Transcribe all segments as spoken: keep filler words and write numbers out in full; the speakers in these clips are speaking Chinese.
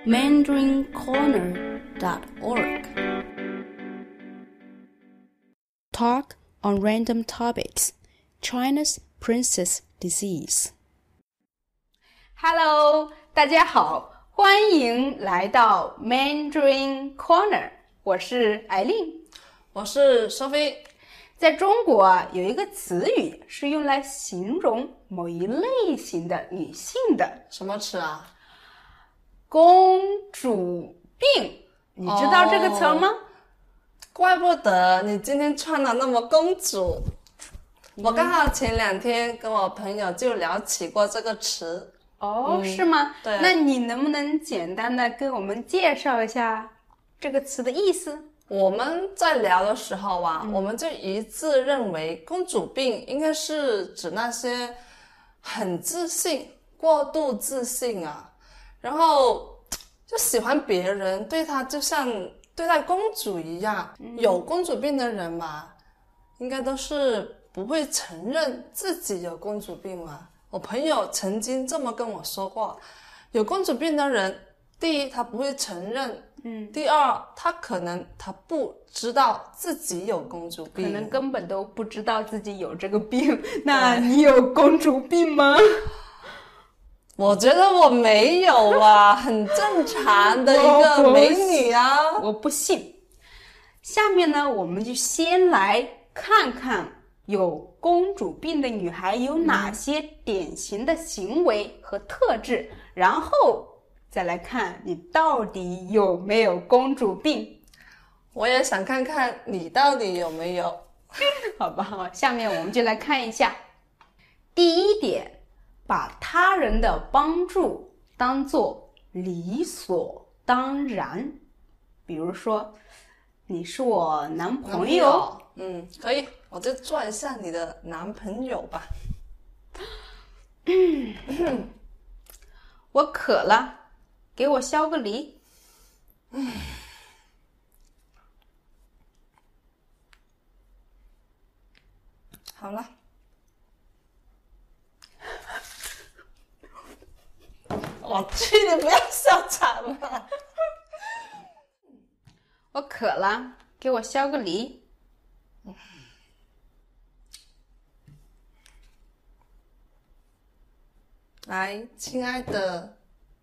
mandarin corner dot org. Talk on random topics. China's princess disease. Hello, 大家好，欢迎来到 Mandarin Corner。我是艾琳， 我是 Sophie。 在中国啊，有一个词语是用来形容某一类型的女性的。 什么词啊？ 公主病，你知道这个词吗？ 哦，怪不得你今天穿的那么公主。嗯、我刚好前两天跟我朋友就聊起过这个词。 哦、 嗯、 是吗？ 对。 那你能不能简单的跟我们介绍一下这个词的意思？ 我们在聊的时候啊、嗯、我们就一致认为公主病应该是指那些很自信、过度自信啊，然后就喜欢别人对她就像对待公主一样、嗯、有公主病的人嘛，应该都是不会承认自己有公主病嘛。我朋友曾经这么跟我说过，有公主病的人，第一他不会承认，嗯，第二他可能他不知道自己有公主病， 可能根本都不知道自己有这个病。那你有公主病吗？ 我觉得我没有啊，很正常的一个美女啊。 我不信。下面呢，我们就先来看看有公主病的女孩有哪些典型的行为和特质、嗯、然后再来看你到底有没有公主病。 我也想看看你到底有没有。 好吧，下面我们就来看一下。第一点，把他人的帮助当作理所当然。比如说，你是我男朋友， 嗯，可以，我就做一下你的男朋友吧。 我渴了，给我削个梨。 好了。我去，你不要笑场了。 我渴了，给我削个梨。 来，亲爱的。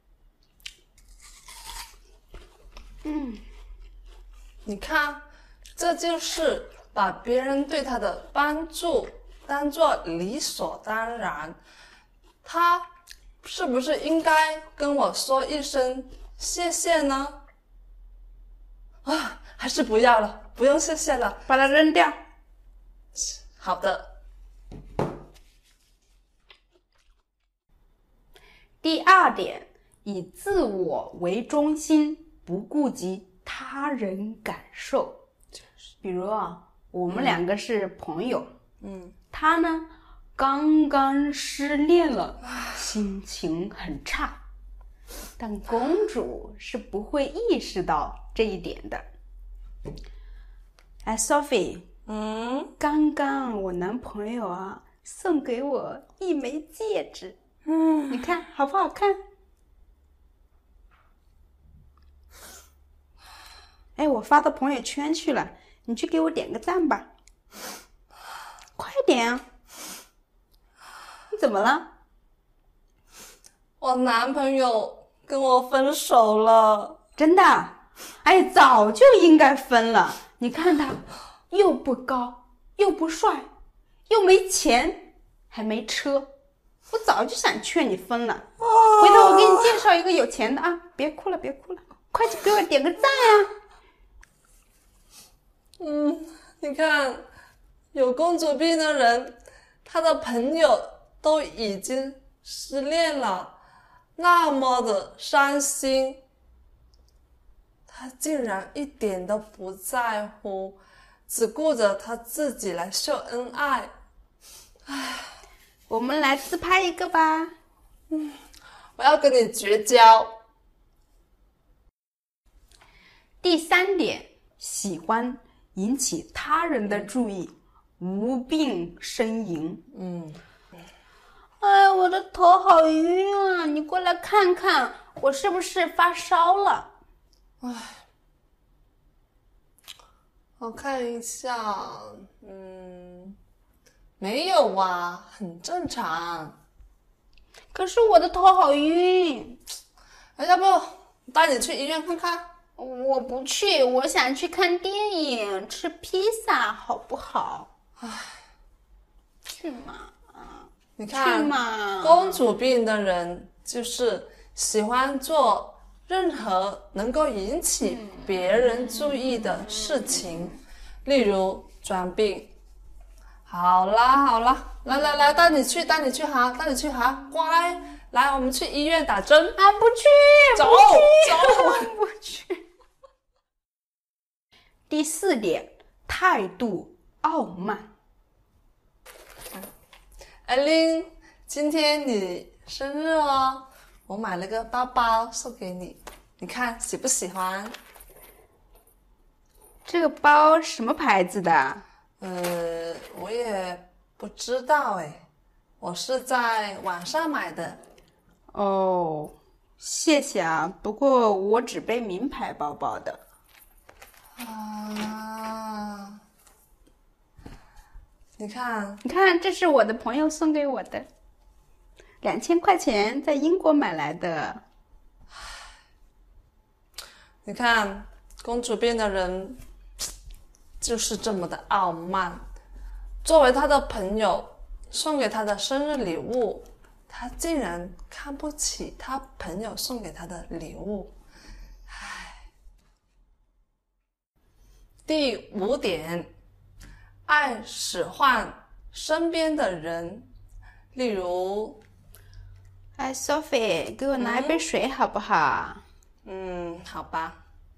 嗯， 你看，这就是把别人对他的帮助当作理所当然。他是不是应该跟我说一声谢谢呢？啊，还是不要了，不用谢谢了， 把它扔掉。 好的。 第二点，以自我为中心，不顾及他人感受。比如啊，我们两个是朋友，嗯，他呢刚刚失恋了，心情很差，但公主是不会意识到这一点的。哎 ，Sophie， 嗯， 刚刚我男朋友啊送给我一枚戒指。嗯，你看好不好看？哎，我发到朋友圈去了，你去给我点个赞吧。快点啊！你怎么了？ 我男朋友跟我分手了。 真的？哎，早就应该分了。你看他又不高，又不帅，又没钱，还没车。我早就想劝你分了，回头我给你介绍一个有钱的啊！别哭了，别哭了，快去给我点个赞啊！ 嗯，你看，有公主病的人，他的朋友都已经失恋了，那么的伤心，他竟然一点都不在乎，只顾着他自己来秀恩爱。唉。 我们来自拍一个吧。 嗯，我要跟你绝交。 第三点，喜欢引起他人的注意，无病呻吟。 嗯， 哎，我的头好晕啊！你过来看看， 我是不是发烧了？ 我看一下，嗯，没有啊，很正常。 可是我的头好晕。 哎，要不带你去医院看看？ 我不去，我想去看电影，吃披萨，好不好？唉，去嘛， 你看， 去嘛。 公主病的人就是喜欢做任何能够引起别人注意的事情，例如装病。好啦好啦，来来来，带你去带你去哈，带你去哈，乖，来我们去医院打针。 啊，不去， 走不去， 走， 不去。第四点，态度傲慢。 艾琳，今天你生日哦，我买了个包包送给你，你看喜不喜欢？ 这个包什么牌子的？ 呃，我也不知道哎，我是在网上买的。 哦，谢谢啊，不过我只背名牌包包的。 啊，你看， 你看，这是我的朋友送给我的，两千块钱，在英国买来的。 你看，公主病的人就是这么的傲慢。作为他的朋友，送给他的生日礼物，他竟然看不起他朋友送给他的礼物。唉。第五点，爱使唤身边的人，例如， 哎 ，Sophie，给我拿一杯水好不好？ 嗯，好吧。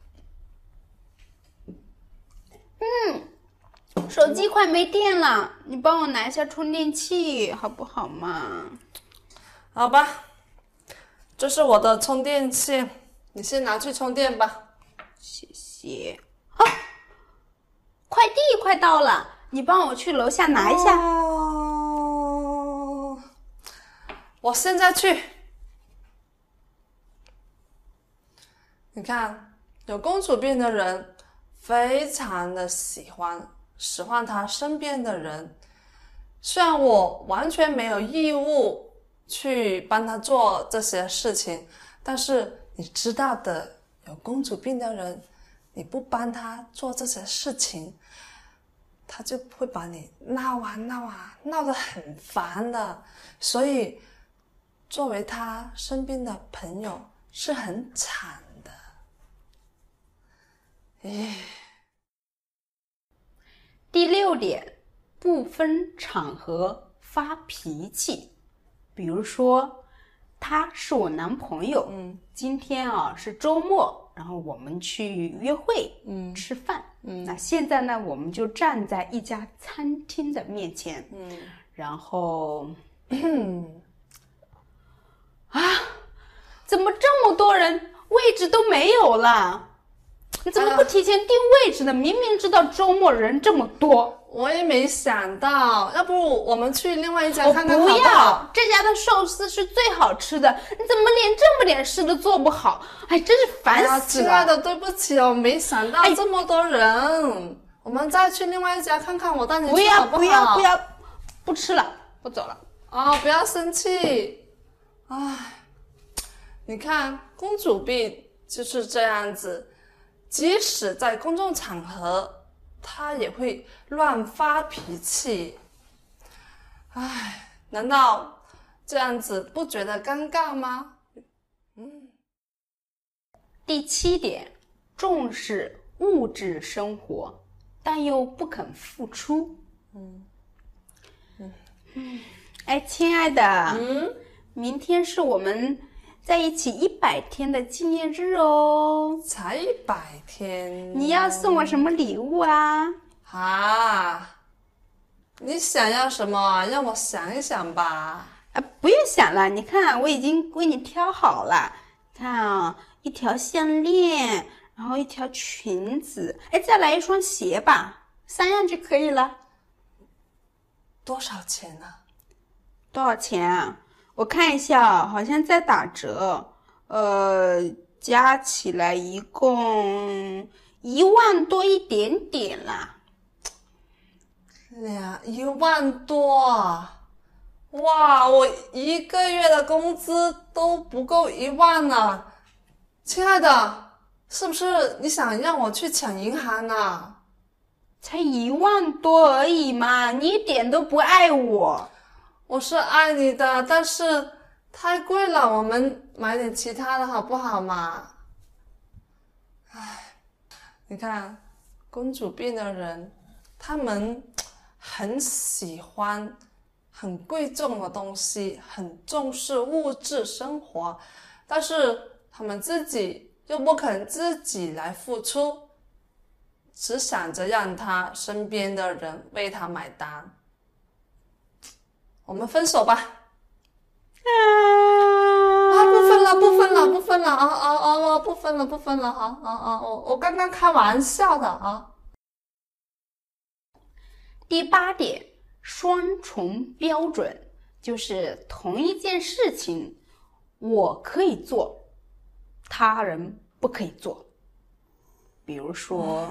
嗯，手机快没电了，你帮我拿一下充电器好不好嘛？ 好吧，这是我的充电器，你先拿去充电吧。 谢谢。啊，快递快到了，你帮我去楼下拿一下。 哦，我现在去。你看，有公主病的人非常的喜欢使唤他身边的人，虽然我完全没有义务去帮他做这些事情，但是你知道的，有公主病的人，你不帮他做这些事情，他就会把你闹啊闹啊闹得很烦的，所以作为他身边的朋友是很惨的。唉。 第六点，不分场合发脾气。比如说，他是我男朋友，嗯，今天啊是周末，然后我们去约会，嗯，吃饭，嗯，那现在呢，我们就站在一家餐厅的面前，嗯，然后，啊，怎么这么多人，位置都没有了？你怎么不提前定位置呢？明明知道周末人这么多。 我也没想到，要不我们去另外一家看看好不好？ 不要， 这家的寿司是最好吃的，你怎么连这么点事都做不好？哎，真是烦死了！ 亲爱的，对不起哦，没想到这么多人，哎、我们再去另外一家看看，我带你去好不好？ 不要不要不要，不吃了，我走了。 哦，不要生气。唉，你看，公主病就是这样子。即使在公众场合，他也会乱发脾气。唉，难道这样子不觉得尴尬吗？嗯。 第七点，重视物质生活，但又不肯付出。嗯嗯嗯，哎，亲爱的，嗯，明天是我们在一起一百天的纪念日哦， 才一百天， 你要送我什么礼物啊？ 啊，你想要什么？让我想一想吧。 啊，不用想了，你看我已经为你挑好了。看啊，一条项链，然后一条裙子，哎，再来一双鞋吧，三样就可以了。 多少钱呢？ 多少钱啊？我看一下，好像在打折， 呃，加起来一共一万多一点点啦。 两一万多啊！哇，我一个月的工资都不够一万呢。亲爱的，是不是你想让我去抢银行呢？ 才一万多而已嘛，你一点都不爱我。 我是爱你的，但是太贵了，我们买点其他的好不好嘛？唉，你看，公主病的人，他们很喜欢很贵重的东西，很重视物质生活，但是他们自己又不肯自己来付出，只想着让他身边的人为他买单。我们分手吧。啊，不分了，不分了，不分了啊啊啊！不分了，不分了，好啊啊！我我刚刚开玩笑的啊。 第八点，双重标准，就是同一件事情，我可以做，他人不可以做。比如说，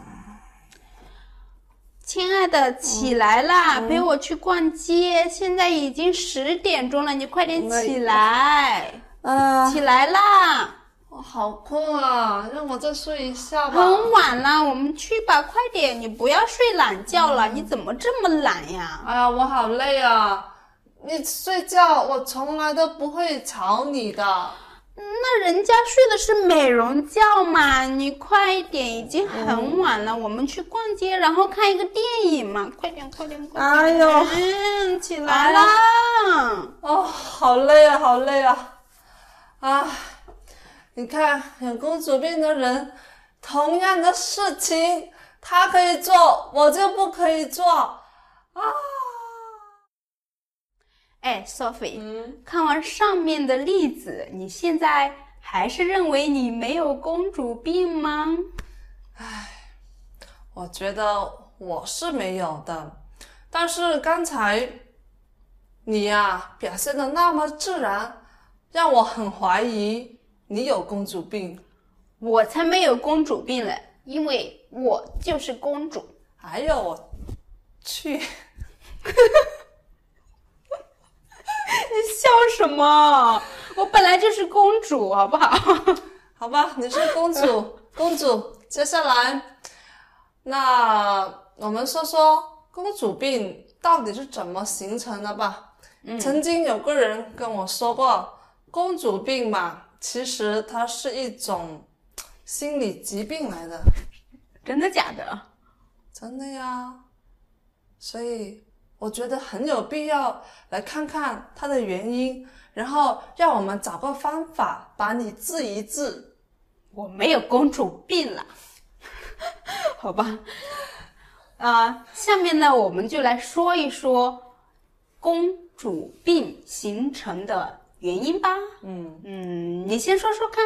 亲爱的，起来啦，嗯、陪我去逛街。现在已经十点钟了，你快点起来。 呃， 起来啦！ 我好困啊，让我再睡一下吧。 很晚了，我们去吧，快点！你不要睡懒觉了，嗯、你怎么这么懒呀？ 哎呀，我好累啊！你睡觉，我从来都不会吵你的。 那人家睡的是美容觉嘛，你快一点，已经很晚了，嗯、我们去逛街，然后看一个电影嘛，快点，快点，快点！ 哎呦， 嗯，起来啦！ 哎、哦，好累啊，好累啊！啊，你看，有公主病的人，同样的事情，他可以做，我就不可以做啊！ 哎 ，Sophie， 嗯， 看完上面的例子，你现在还是认为你没有公主病吗？ 唉，我觉得我是没有的，但是刚才你呀表现得那么自然，让我很怀疑你有公主病。 我才没有公主病了，因为我就是公主。 哎呦我去！ 你笑什么？我本来就是公主，好不好？ 好吧，你是公主，公主。接下来，那我们说说公主病到底是怎么形成的吧。嗯、曾经有个人跟我说过，公主病嘛，其实它是一种心理疾病来的。 真的假的？ 真的呀。所以我觉得很有必要来看看它的原因，然后让我们找个方法把你治一治。 我没有公主病了，好吧？啊、呃，下面呢，我们就来说一说公主病形成的原因吧。嗯嗯，你先说说看。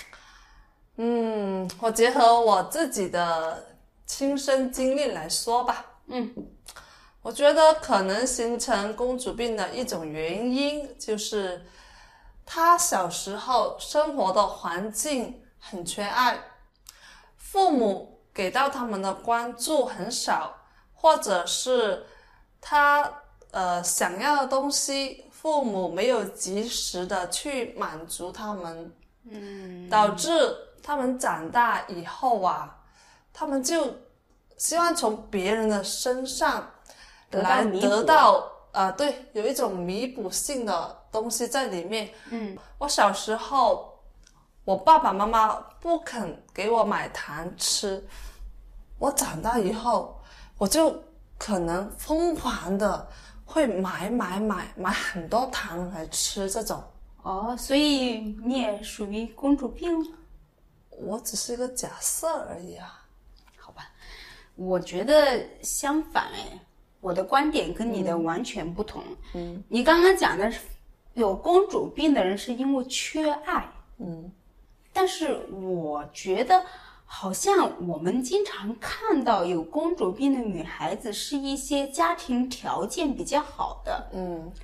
嗯，我结合我自己的亲身经历来说吧。 嗯。 我觉得可能形成公主病的一种原因就是她小时候生活的环境很缺爱，父母给到他们的关注很少，或者是她呃想要的东西父母没有及时的去满足他们，嗯，导致他们长大以后啊，他们就希望从别人的身上来得到呃，对，有一种弥补性的东西在里面。嗯，我小时候，我爸爸妈妈不肯给我买糖吃，我长大以后，我就可能疯狂的会买买买买很多糖来吃这种。 哦，所以你也属于公主病？ 我只是一个假设而已啊。 好吧，我觉得相反哎。我的观点跟你的完全不同。嗯，你刚刚讲的是有公主病的人是因为缺爱。 嗯， 但是我觉得好像我们经常看到有公主病的女孩子是一些家庭条件比较好的。 嗯，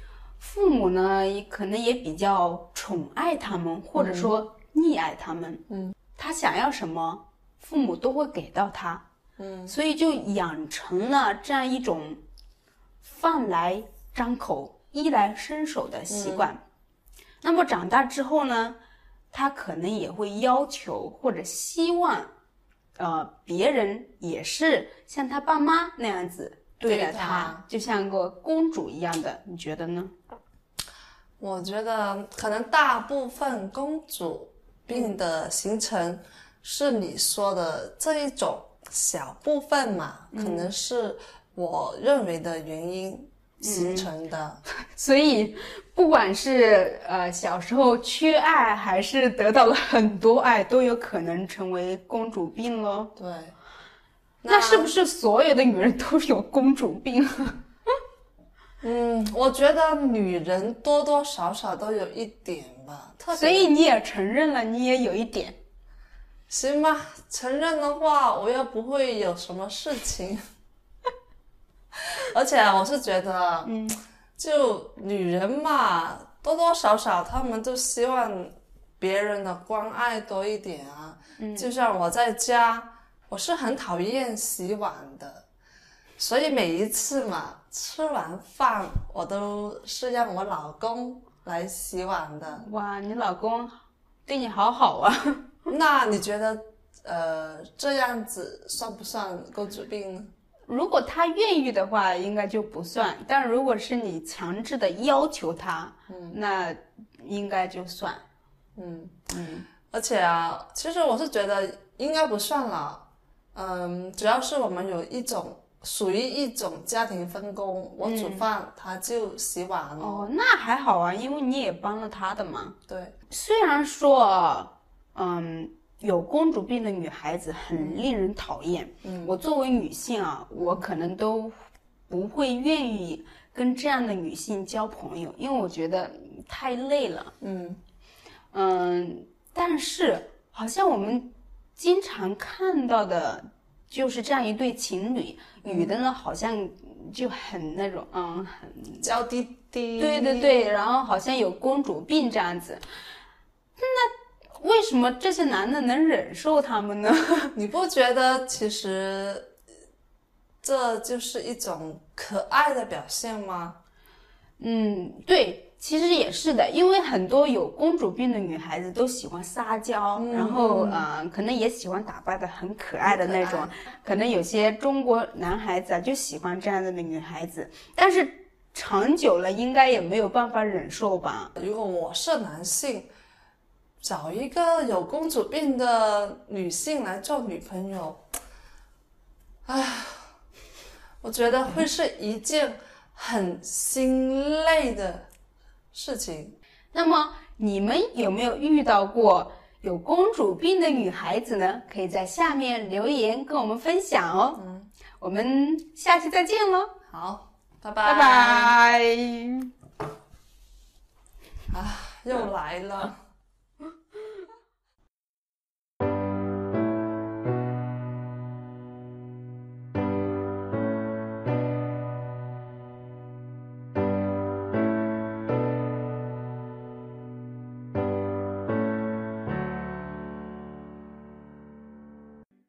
父母呢也可能也比较宠爱他们，或者说溺爱他们。 嗯， 他想要什么，父母都会给到他。 嗯， 所以就养成了这样一种饭来张口、衣来伸手的习惯。嗯、那么长大之后呢，他可能也会要求或者希望，呃，别人也是像他爸妈那样子对待他，就像个公主一样的。你觉得呢？ 我觉得可能大部分公主病的形成是你说的这一种小部分嘛，嗯、可能是我认为的原因形成的。 嗯、所以不管是呃小时候缺爱，还是得到了很多爱，都有可能成为公主病咯。 对， 那, 那是不是所有的女人都有公主病？ 嗯，我觉得女人多多少少都有一点吧，特别。 所以你也承认了，你也有一点。 行吧，承认的话，我又不会有什么事情。而且我是觉得，嗯，就女人嘛，多多少少她们都希望别人的关爱多一点啊。嗯，就像我在家，我是很讨厌洗碗的，所以每一次嘛，吃完饭我都是让我老公来洗碗的。 哇，你老公对你好好啊。 那你觉得，呃，这样子算不算公主病呢？ 如果他愿意的话，应该就不算。但如果是你强制的要求他，嗯，那应该就算。 嗯嗯。而且啊，其实我是觉得应该不算了。嗯，主要是我们有一种属于一种家庭分工，我煮饭，嗯、他就洗碗了。 哦，那还好啊，因为你也帮了他的嘛。 对， 虽然说。嗯，有公主病的女孩子很令人讨厌。嗯，我作为女性啊，我可能都不会愿意跟这样的女性交朋友，因为我觉得太累了。嗯嗯，但是好像我们经常看到的就是这样一对情侣，嗯、女的呢好像就很那种嗯很娇滴滴， 对对对，然后好像有公主病这样子，那。为什么这些男的能忍受他们呢？ 你不觉得其实这就是一种可爱的表现吗？ 嗯，对，其实也是的，因为很多有公主病的女孩子都喜欢撒娇，嗯、然后呃，可能也喜欢打扮的很可爱的那种。可能有些中国男孩子啊就喜欢这样的女孩子，但是长久了应该也没有办法忍受吧。 如果我是男性，找一个有公主病的女性来做女朋友，唉，我觉得会是一件很心累的事情。 那么你们有没有遇到过有公主病的女孩子呢？可以在下面留言跟我们分享哦。嗯，我们下期再见喽。 好，拜拜。 拜拜。 啊，又来了。